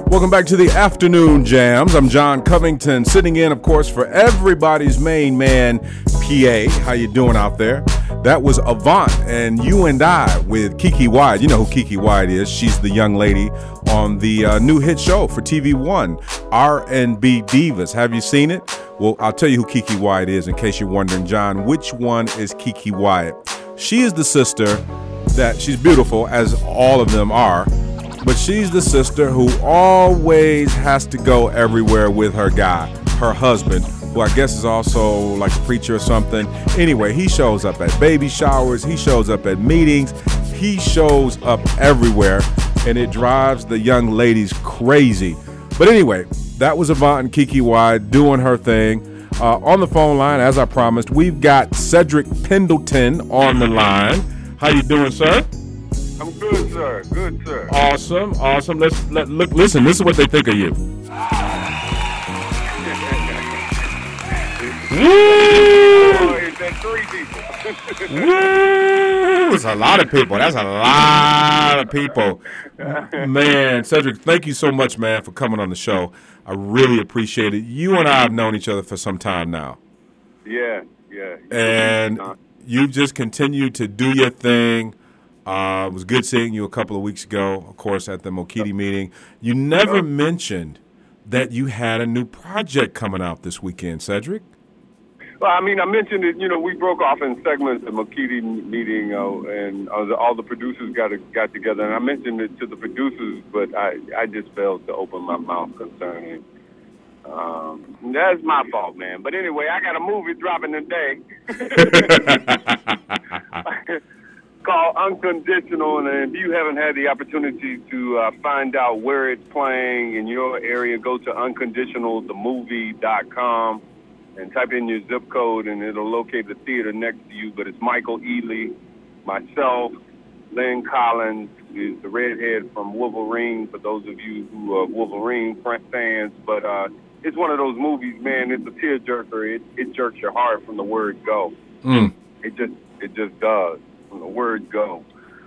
Welcome back to the Afternoon Jams. I'm John Covington, sitting in, of course, for everybody's main man, PA. How you doing out there? That was Avant and You and I with Kiki Wyatt. You know who Kiki Wyatt is. She's the young lady on the new hit show for TV One, R&B Divas. Have you seen it? Well, I'll tell you who Kiki Wyatt is in case you're wondering, John. Which one is Kiki Wyatt? She is the sister that she's beautiful, as all of them are. But she's the sister who always has to go everywhere with her guy, her husband, who I guess is also like a preacher or something. Anyway, he shows up at baby showers. He shows up at meetings. He shows up everywhere, and it drives the young ladies crazy. But anyway, that was Avant and Kiki Wyatt doing her thing. On the phone line, as I promised, we've got Cedric Pendleton on the line. How you doing, sir? I'm good, sir. Good, sir. Awesome. Look. Listen. This is what they think of you. Oh, is that 3 people? Woo! It's a lot of people. That's a lot of people. Man, Cedric, thank you so much, man, for coming on the show. I really appreciate it. You and I have known each other for some time now. Yeah. And you've just continued to do your thing. It was good seeing you a couple of weeks ago, of course, at the Mokiti meeting. You never mentioned that you had a new project coming out this weekend, Cedric. Well, I mean, I mentioned it. We broke off in segments at the Mokiti meeting, and all the producers got together, and I mentioned it to the producers, but I just failed to open my mouth concerning. That's my fault, man. But anyway, I got a movie dropping today. Called Unconditional, and if you haven't had the opportunity to find out where it's playing in your area, go to unconditionalthemovie.com and type in your zip code, and it'll locate the theater next to you. But it's Michael Ealy, myself, Lynn Collins, is the redhead from Wolverine, for those of you who are Wolverine fans. But it's one of those movies, man, it's a tearjerker. It jerks your heart from the word go. It just does. From the word go.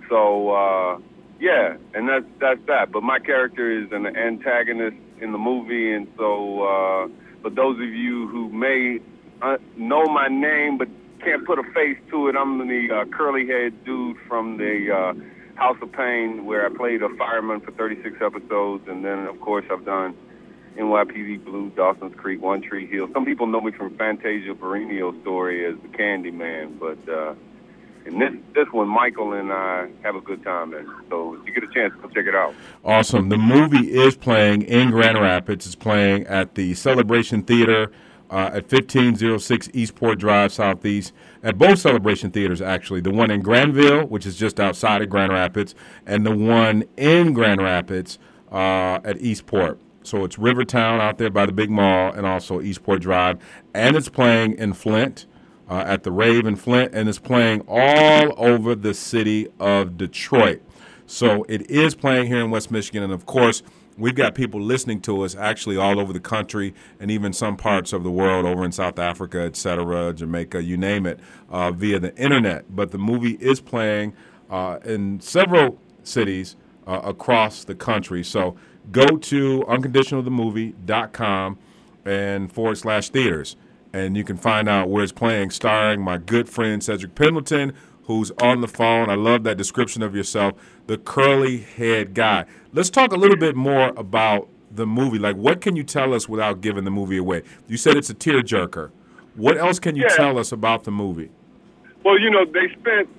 So, yeah, and that's that. But my character is an antagonist in the movie, and so for those of you who may know my name but can't put a face to it, I'm the curly-haired dude from the House of Pain, where I played a fireman for 36 episodes, and then, of course, I've done NYPD Blue, Dawson's Creek, One Tree Hill. Some people know me from Fantasia Barrino's story as the Candy Man, but and this one, Michael and I have a good time in. So if you get a chance, go check it out. Awesome. The movie is playing in Grand Rapids. It's playing at the Celebration Theater at 1506 Eastport Drive, Southeast. At both Celebration Theaters, actually. The one in Granville, which is just outside of Grand Rapids, and the one in Grand Rapids at Eastport. So it's Rivertown out there by the big mall, and also Eastport Drive. And it's playing in Flint. At the Rave in Flint, and it's playing all over the city of Detroit. So it is playing here in West Michigan, and of course, we've got people listening to us actually all over the country and even some parts of the world, over in South Africa, et cetera, Jamaica, you name it, via the internet. But the movie is playing in several cities across the country. So go to unconditionalthemovie.com and /theaters. And you can find out where it's playing, starring my good friend Cedric Pendleton, who's on the phone. I love that description of yourself, the curly-haired guy. Let's talk a little bit more about the movie. Like, what can you tell us without giving the movie away? You said it's a tearjerker. What else can you tell us about the movie? Well, they spent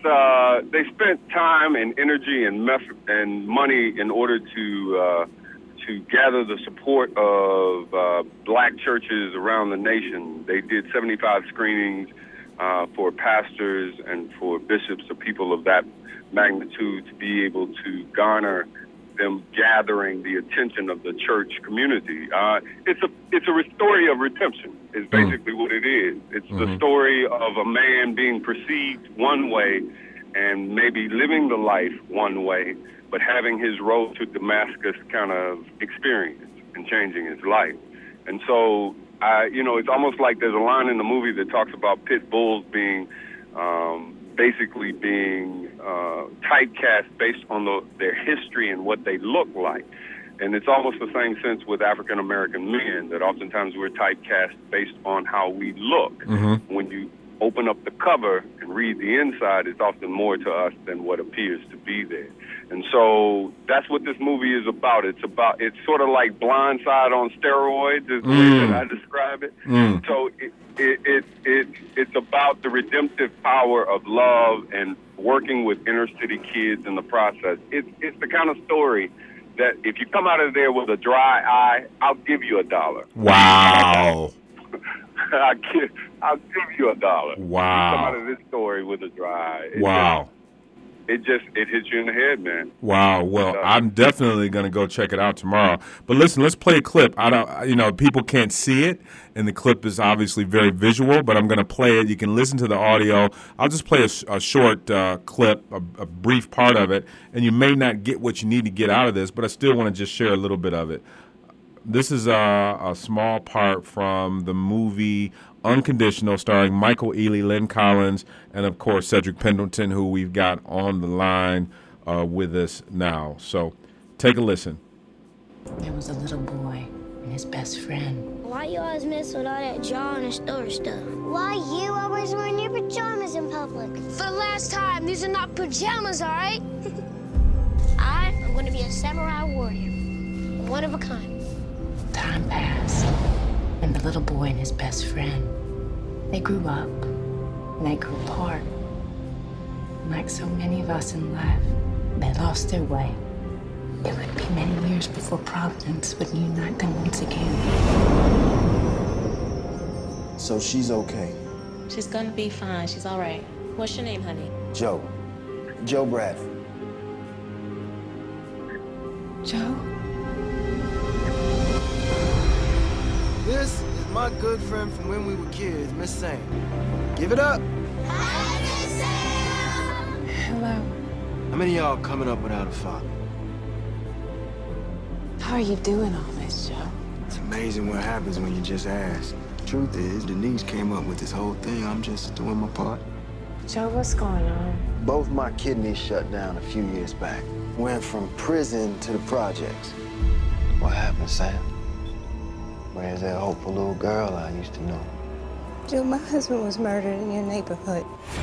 time and energy and money in order to gather the support of black churches around the nation. They did 75 screenings for pastors and for bishops or people of that magnitude to be able to garner them gathering the attention of the church community. It's a story of redemption is basically what it is. It's the story of a man being perceived one way and maybe living the life one way, but having his road to Damascus kind of experience and changing his life. And so, it's almost like there's a line in the movie that talks about pit bulls being basically being typecast based on their history and what they look like. And it's almost the same sense with African American men, that oftentimes we're typecast based on how we look. Mm-hmm. When you open up the cover and read the inside, it's often more to us than what appears to be there. And so that's what this movie is about. It's sort of like Blind Side on steroids, is the way that I describe it. So it's about the redemptive power of love and working with inner city kids in the process. It's the kind of story that if you come out of there with a dry eye, I'll give you $1. Wow. I'll give you $1. Wow. You come out of this story with a dry eye. Wow. It hits you in the head, man. Wow. Well, I'm definitely going to go check it out tomorrow. But listen, let's play a clip. People can't see it, and the clip is obviously very visual, but I'm going to play it. You can listen to the audio. I'll just play a short clip, a brief part of it, and you may not get what you need to get out of this, but I still want to just share a little bit of it. This is a small part from the movie Unconditional, starring Michael Ealy, Lynn Collins, and, of course, Cedric Pendleton, who we've got on the line with us now. So take a listen. There was a little boy and his best friend. Why you always mess with all that jaw and store stuff? Why you always wearing your pajamas in public? For the last time, these are not pajamas, all right? I am going to be a samurai warrior, one of a kind. Time passed, and the little boy and his best friend, they grew up, and they grew apart. And like so many of us in life, they lost their way. It would be many years before Providence would unite them once again. So she's okay? She's gonna be fine. She's all right. What's your name, honey? Joe. Joe Bradford. Joe? This is my good friend from when we were kids, Miss Sam. Give it up. Hello. How many of y'all coming up without a father? How are you doing all this, Joe? It's amazing what happens when you just ask. Truth is, Denise came up with this whole thing. I'm just doing my part. Joe, what's going on? Both my kidneys shut down a few years back. Went from prison to the projects. What happened, Sam? Where's that hopeful little girl I used to know? Joe, my husband was murdered in your neighborhood.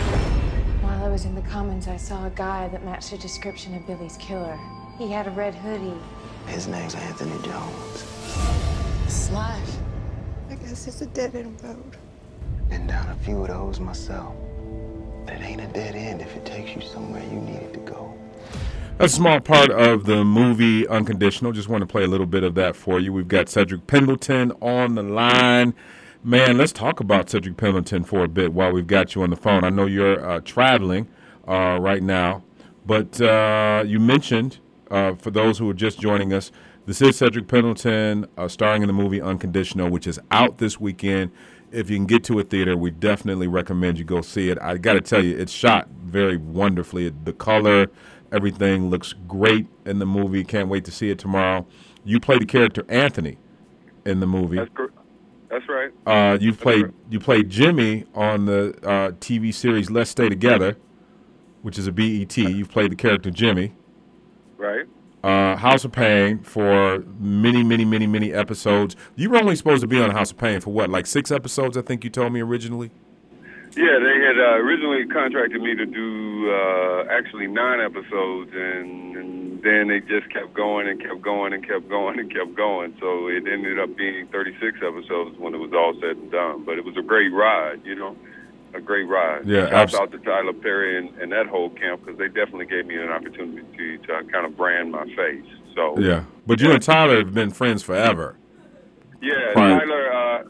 While I was in the Commons, I saw a guy that matched the description of Billy's killer. He had a red hoodie. His name's Anthony Jones. It's life. I guess it's a dead-end road. Been down a few of those myself. But it ain't a dead end if it takes you somewhere you needed to go. A small part of the movie Unconditional. Just want to play a little bit of that for you. We've got Cedric Pendleton on the line. Man, let's talk about Cedric Pendleton for a bit while we've got you on the phone. I know you're traveling right now, but you mentioned, for those who are just joining us, this is Cedric Pendleton starring in the movie Unconditional, which is out this weekend. If you can get to a theater, we definitely recommend you go see it. I got to tell you, it's shot very wonderfully. The color, everything looks great in the movie. Can't wait to see it tomorrow. You play the character Anthony in the movie. That's right. You played Jimmy on the TV series Let's Stay Together, which is a BET. You've played the character Jimmy. Right. House of Pain for many episodes. You were only supposed to be on House of Pain for what, like 6 episodes, I think you told me originally? Yeah, they had originally contracted me to do actually 9 episodes, and then they just kept going and kept going and kept going and kept going. So it ended up being 36 episodes when it was all said and done. But it was a great ride, you know, a great ride. Yeah, Shouts out to Tyler Perry and that whole camp, because they definitely gave me an opportunity to kind of brand my face. So yeah, but you and Tyler have been friends forever. Yeah, Right. Tyler.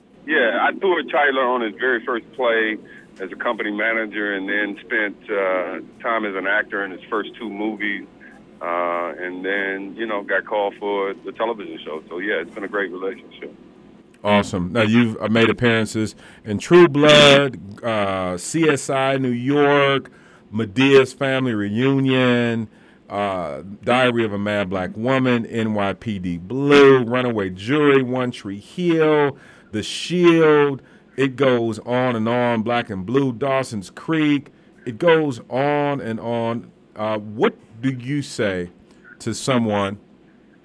I toured Tyler on his very first play as a company manager, and then spent time as an actor in his first 2 movies, and then, you know, got called for the television show. So, yeah, it's been a great relationship. Awesome. Now, you've made appearances in True Blood, CSI New York, Medea's Family Reunion, Diary of a Mad Black Woman, NYPD Blue, Runaway Jury, One Tree Hill, The Shield. It goes on and on. Black and Blue, Dawson's Creek. It goes on and on. What do you say to someone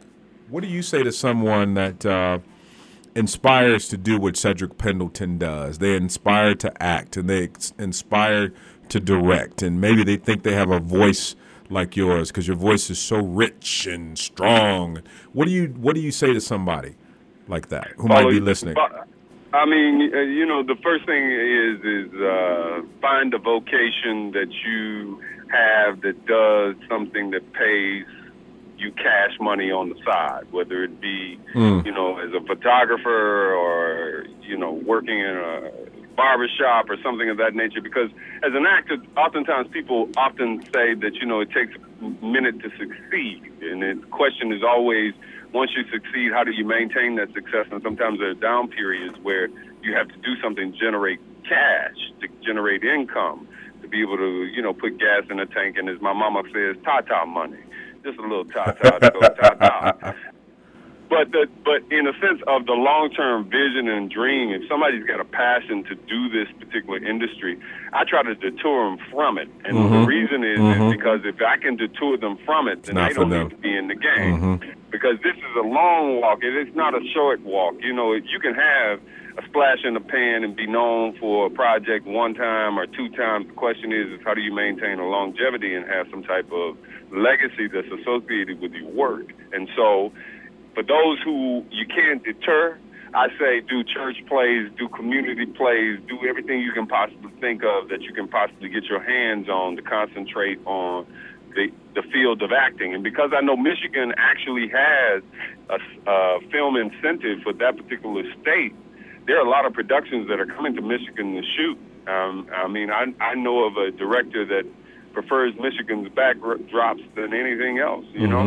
What do you say to someone that inspires to do what Cedric Pendleton does? They're inspired to act, and they inspired to direct, and maybe they think they have a voice like yours because your voice is so rich and strong. What do you say to somebody like that who might be listening? I mean, the first thing is find a vocation that you have that does something that pays you cash money on the side, whether it be, as a photographer or, working in a barbershop or something of that nature. Because as an actor, oftentimes people often say that, it takes a minute to succeed. And the question is always, once you succeed, how do you maintain that success? And sometimes there are down periods where you have to do something to generate cash, to generate income, to be able to, put gas in the tank. And as my mama says, ta-ta money. Just a little ta-ta to go ta-ta. But in a sense of the long-term vision and dream, if somebody's got a passion to do this particular industry, I try to deter them from it. And the reason is because if I can deter them from it, then they don't need to be in the game. Because this is a long walk. It's not a short walk. You can have a splash in the pan and be known for a project one time or two times. The question is how do you maintain a longevity and have some type of legacy that's associated with your work? And so for those who you can't deter, I say do church plays, do community plays, do everything you can possibly think of that you can possibly get your hands on to concentrate on the field of acting. And because I know Michigan actually has a film incentive for that particular state, there are a lot of productions that are coming to Michigan to shoot. I know of a director that prefers Michigan's backdrops than anything else,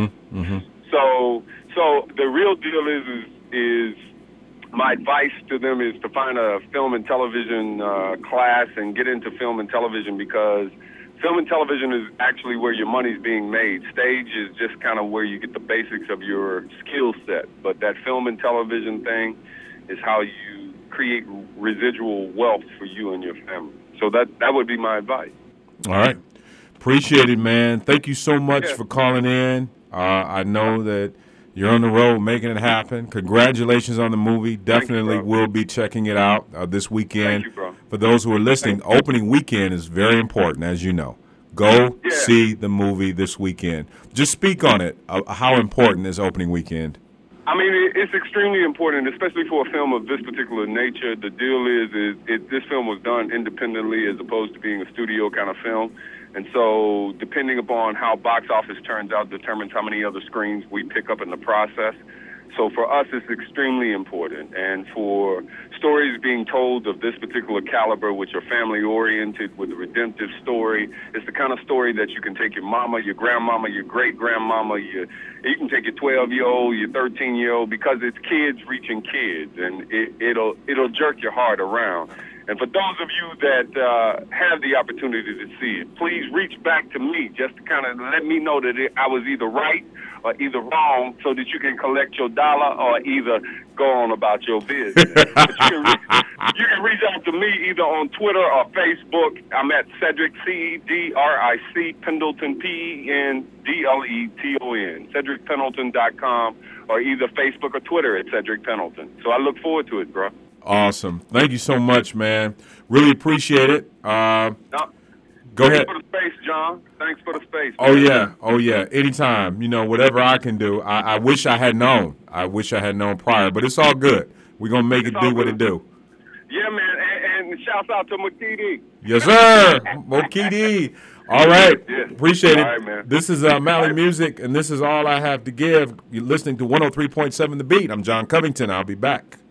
So the real deal is my advice to them is to find a film and television class and get into film and television, because film and television is actually where your money's being made. Stage is just kind of where you get the basics of your skill set. But that film and television thing is how you create residual wealth for you and your family. So that would be my advice. All right. Appreciate it, man. Thank you so much for calling in. I know that you're on the road making it happen. Congratulations on the movie. Definitely will be checking it out this weekend. Thank you, bro. For those who are listening, opening weekend is very important, as you know. Go see the movie this weekend. Just speak on it. How important is opening weekend? I mean, it's extremely important, especially for a film of this particular nature. The deal is this film was done independently as opposed to being a studio kind of film. And so depending upon how box office turns out determines how many other screens we pick up in the process. So for us, it's extremely important. And for stories being told of this particular caliber, which are family-oriented with a redemptive story, it's the kind of story that you can take your mama, your grandmama, your great-grandmama, you can take your 12-year-old, your 13-year-old, because it's kids reaching kids, and it'll jerk your heart around. And for those of you that have the opportunity to see it, please reach back to me just to kind of let me know that I was either right or either wrong, so that you can collect your dollar or either go on about your business. But you can reach out to me either on Twitter or Facebook. I'm at Cedric, CEDRIC, Pendleton, PENDLETON, CedricPendleton.com, or either Facebook or Twitter at Cedric Pendleton. So I look forward to it, bro. Awesome. Thank you so much, man. Really appreciate it. Go ahead. Thanks for the space, John. Thanks for the space. Man. Oh, yeah. Anytime. Whatever I can do. I wish I had known. Prior, but it's all good. We're going to make it do what it do. Yeah, man. And shouts out to Makidi. Yes, sir. Makidi. All right. Yes. Appreciate it. All right, man. This is Mally Music, and this is All I Have to Give. You're listening to 103.7 The Beat. I'm John Covington. I'll be back.